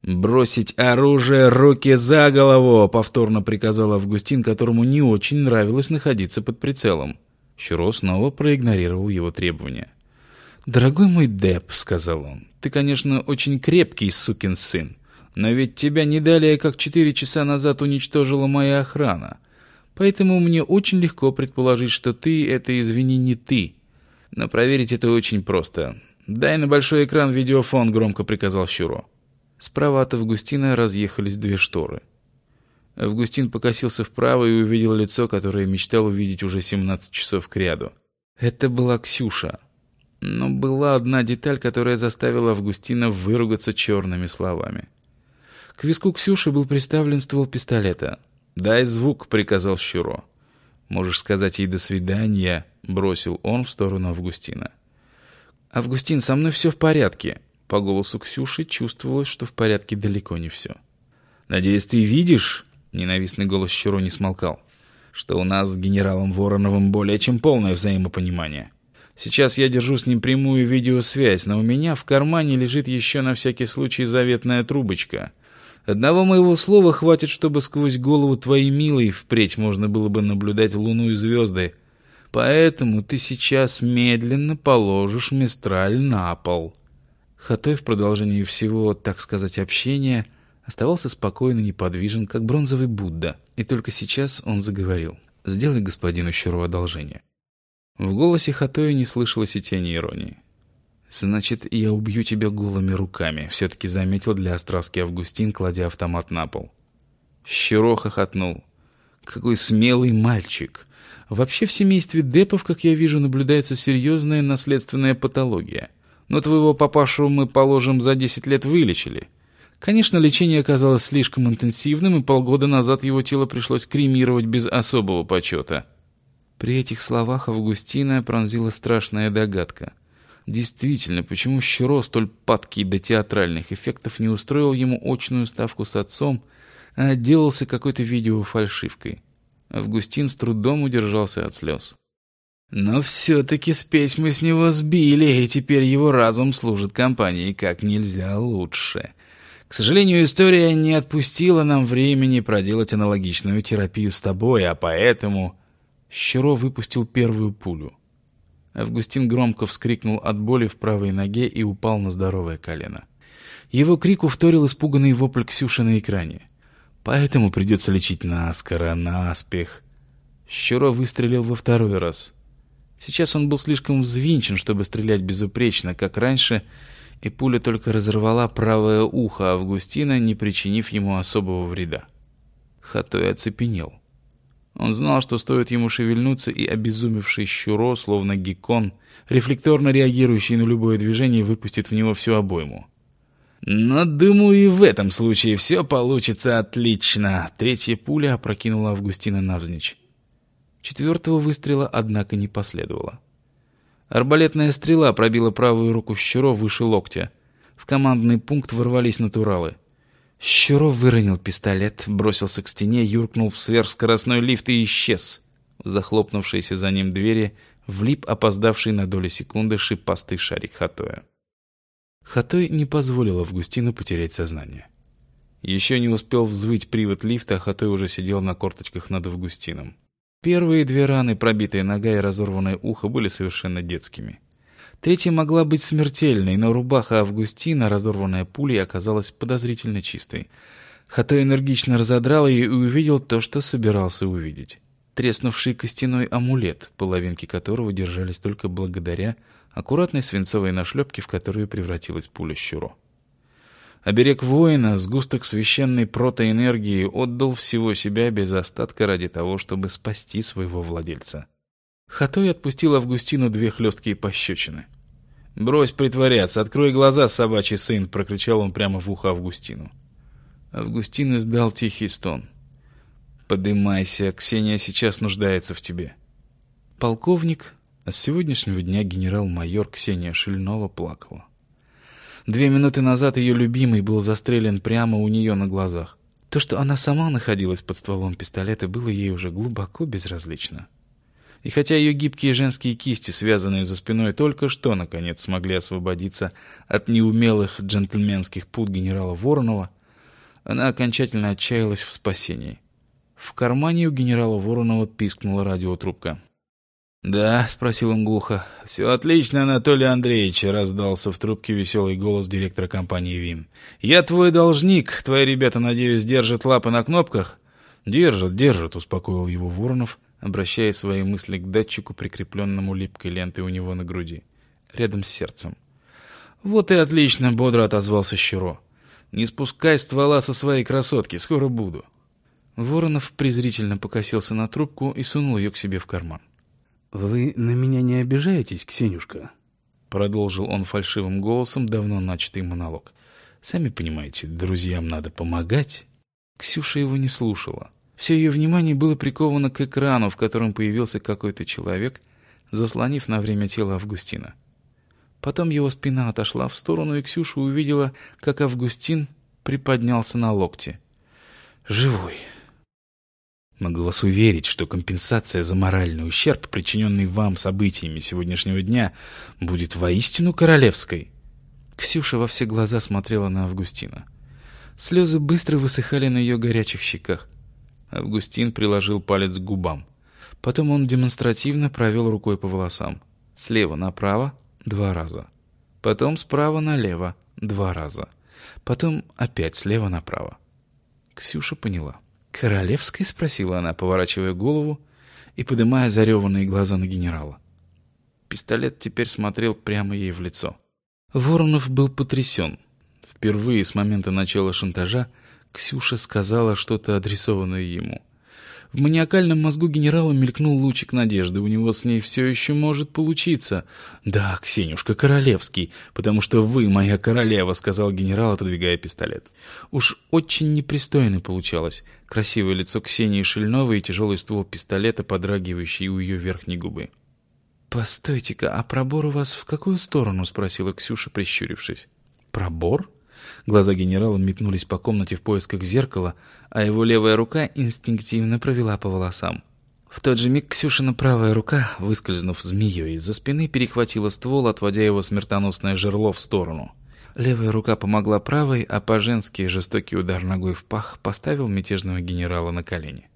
«Бросить оружие, руки за голову!» — повторно приказал Августин, которому не очень нравилось находиться под прицелом. Щуро снова проигнорировал его требования. «Дорогой мой Депп», — сказал он, — «ты, конечно, очень крепкий сукин сын, но ведь тебя не далее, как 4 часа назад уничтожила моя охрана. Поэтому мне очень легко предположить, что ты — это, извини, не ты. Но проверить это очень просто. Дай на большой экран видеофон», — громко приказал Щуро. Справа от Августина разъехались 2 шторы. Августин покосился вправо и увидел лицо, которое мечтал увидеть уже 17 часов кряду. Это была Ксюша. Но была одна деталь, которая заставила Августина выругаться черными словами. К виску Ксюши был приставлен ствол пистолета. «Дай звук», — приказал Щуро. «Можешь сказать ей «до свидания», — бросил он в сторону Августина. «Августин, со мной все в порядке». По голосу Ксюши чувствовалось, что в порядке далеко не все. «Надеюсь, ты видишь», — ненавистный голос Щуро не смолкал, «что у нас с генералом Вороновым более чем полное взаимопонимание. Сейчас я держу с ним прямую видеосвязь, но у меня в кармане лежит еще на всякий случай заветная трубочка. Одного моего слова хватит, чтобы сквозь голову твоей милой впредь можно было бы наблюдать луну и звезды. Поэтому ты сейчас медленно положишь мистраль на пол». Хатой в продолжении всего, так сказать, общения оставался спокойно неподвижен, как бронзовый Будда, и только сейчас он заговорил. «Сделай господину Щуро одолжение». В голосе Хатоя не слышалось и тени иронии. «Значит, я убью тебя голыми руками», — все-таки заметил для остраски Августин, кладя автомат на пол. Щуро хохотнул. «Какой смелый мальчик! Вообще в семействе Деппов, как я вижу, наблюдается серьезная наследственная патология. Но твоего папашу мы, положим, за 10 лет вылечили. Конечно, лечение оказалось слишком интенсивным, и полгода назад его тело пришлось кремировать без особого почета». При этих словах Августина пронзила страшная догадка. Действительно, почему Щуро, столь падкий до театральных эффектов, не устроил ему очную ставку с отцом, а отделался какой-то видеофальшивкой? Августин с трудом удержался от слез. «Но все-таки спесь мы с него сбили, и теперь его разум служит компании как нельзя лучше. К сожалению, история не отпустила нам времени проделать аналогичную терапию с тобой, а поэтому...» Щуро выпустил первую пулю. Августин громко вскрикнул от боли в правой ноге и упал на здоровое колено. Его крику вторил испуганный вопль Ксюши на экране. «Поэтому придется лечить наскоро, наспех». Щуро выстрелил во второй раз. Сейчас он был слишком взвинчен, чтобы стрелять безупречно, как раньше, и пуля только разорвала правое ухо Августина, не причинив ему особого вреда. Хатой оцепенел. Он знал, что стоит ему шевельнуться, и обезумевший Щуро, словно геккон, рефлекторно реагирующий на любое движение, выпустит в него всю обойму. «Но, думаю, и в этом случае все получится отлично». Третья пуля опрокинула Августина навзничь. 4-го выстрела, однако, не последовало. Арбалетная стрела пробила правую руку Щуро выше локтя. В командный пункт ворвались натуралы. Щуро выронил пистолет, бросился к стене, юркнул в сверхскоростной лифт и исчез. В захлопнувшейся за ним двери влип опоздавший на долю секунды шипастый шарик Хатоя. Хатой не позволил Августину потерять сознание. Еще не успел взвыть привод лифта, а Хатой уже сидел на корточках над Августином. Первые 2 раны, пробитая нога и разорванное ухо, были совершенно детскими. Третья могла быть смертельной, но рубаха Августина, разорванная пулей, оказалась подозрительно чистой. Хатой энергично разодрал ее и увидел то, что собирался увидеть. Треснувший костяной амулет, половинки которого держались только благодаря аккуратной свинцовой нашлепке, в которую превратилась пуля Щуро. Оберег воина, сгусток священной протоэнергии, отдал всего себя без остатка ради того, чтобы спасти своего владельца. Хатой отпустил Августину 2 хлесткие пощечины. «Брось притворяться, открой глаза, собачий сын!» — прокричал он прямо в ухо Августину. Августин издал тихий стон. «Подымайся, Ксения сейчас нуждается в тебе». Полковник, а с сегодняшнего дня генерал-майор Ксения Шильнова, плакала. 2 минуты назад ее любимый был застрелен прямо у нее на глазах. То, что она сама находилась под стволом пистолета, было ей уже глубоко безразлично. И хотя ее гибкие женские кисти, связанные за спиной, только что, наконец, смогли освободиться от неумелых джентльменских пут генерала Воронова, Она окончательно отчаялась в спасении. В кармане у генерала Воронова пискнула радиотрубка. «Да», — спросил он глухо. «Все отлично, Анатолий Андреевич», — раздался в трубке веселый голос директора компании «Вин». «Я твой должник. Твои ребята, надеюсь, держат лапы на кнопках?» «Держат», — успокоил его Воронов, обращая свои мысли к датчику, прикрепленному липкой лентой у него на груди, рядом с сердцем. «Вот и отлично», — бодро отозвался Щуро. «Не спускай ствола со своей красотки, скоро буду». Воронов презрительно покосился на трубку и сунул ее к себе в карман. «Вы на меня не обижаетесь, Ксенюшка?» Продолжил он фальшивым голосом давно начатый монолог. «Сами понимаете, друзьям надо помогать». Ксюша его не слушала. Все ее внимание было приковано к экрану, в котором появился какой-то человек, заслонив на время тело Августина. Потом его спина отошла в сторону, и Ксюша увидела, как Августин приподнялся на локте. «Живой». Могу вас уверить, что компенсация за моральный ущерб, причиненный вам событиями сегодняшнего дня, будет воистину королевской. Ксюша во все глаза смотрела на Августина. Слезы быстро высыхали на ее горячих щеках. Августин приложил палец к губам. Потом он демонстративно провел рукой по волосам. Слева направо 2 раза. Потом справа налево 2 раза. Потом опять слева направо. Ксюша поняла. «Королевской?» — спросила она, поворачивая голову и поднимая зареванные глаза на генерала. Пистолет теперь смотрел прямо ей в лицо. Воронов был потрясен. Впервые с момента начала шантажа Ксюша сказала что-то, адресованное ему. В маниакальном мозгу генерала мелькнул лучик надежды. У него с ней все еще может получиться. «Да, Ксенюшка, королевский, потому что вы моя королева», — сказал генерал, отодвигая пистолет. Уж очень непристойно получалось. Красивое лицо Ксении Шильновой и тяжелый ствол пистолета, подрагивающий у ее верхней губы. «Постойте-ка, а пробор у вас в какую сторону?» — спросила Ксюша, прищурившись. «Пробор?» Глаза генерала метнулись по комнате в поисках зеркала, а его левая рука инстинктивно провела по волосам. В тот же миг Ксюшина правая рука, выскользнув змеей из-за спины, перехватила ствол, отводя его смертоносное жерло в сторону. Левая рука помогла правой, а по-женски жестокий удар ногой в пах поставил мятежного генерала на колени.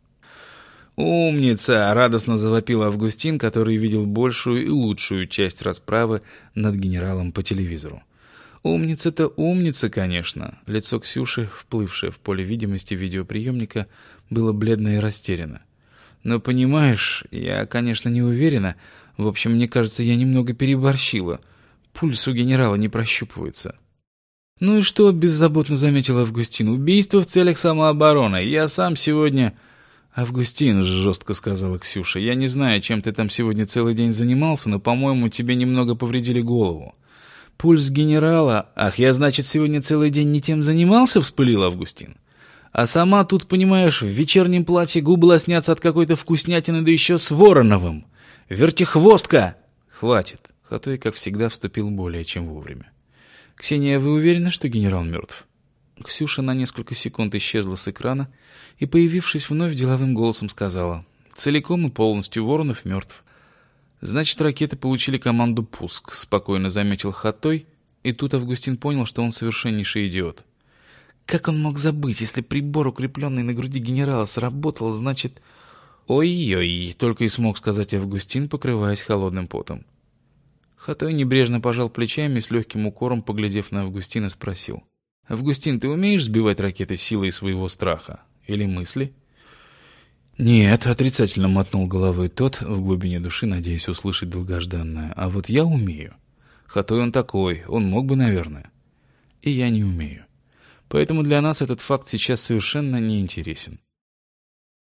«Умница!» — радостно завопил Августин, который видел большую и лучшую часть расправы над генералом по телевизору. Умница-то умница, конечно. Лицо Ксюши, вплывшее в поле видимости видеоприемника, было бледно и растеряно. Но понимаешь, я, конечно, не уверена. В общем, мне кажется, я немного переборщила. Пульс у генерала не прощупывается. «Ну и что?» — беззаботно заметил Августин. «Убийство в целях самообороны. Я сам сегодня...» «Августин», — жестко сказала Ксюша, — «я не знаю, чем ты там сегодня целый день занимался, но, по-моему, тебе немного повредили голову». «Пульс генерала? Ах, я, значит, сегодня целый день не тем занимался?» — вспылил Августин. «А сама тут, понимаешь, в вечернем платье губы лоснятся от какой-то вкуснятины, да еще с Вороновым. Вертихвостка!» «Хватит!» — Хатой, как всегда, вступил более чем вовремя. «Ксения, вы уверены, что генерал мертв?» Ксюша на несколько секунд исчезла с экрана и, появившись вновь, деловым голосом сказала: «Целиком и полностью Воронов мертв». «Значит, ракеты получили команду «пуск», — спокойно заметил Хатой, и тут Августин понял, что он совершеннейший идиот. Как он мог забыть, если прибор, укрепленный на груди генерала, сработал, значит... «Ой-ой», — только и смог сказать Августин, покрываясь холодным потом. Хатой небрежно пожал плечами и с легким укором, поглядев на Августина, спросил: «Августин, ты умеешь сбивать ракеты силой своего страха? Или мысли?» «Нет», — отрицательно мотнул головой тот, в глубине души надеясь услышать долгожданное. «А вот я умею. Хатой он такой, он мог бы, наверное. И я не умею. Поэтому для нас этот факт сейчас совершенно не интересен».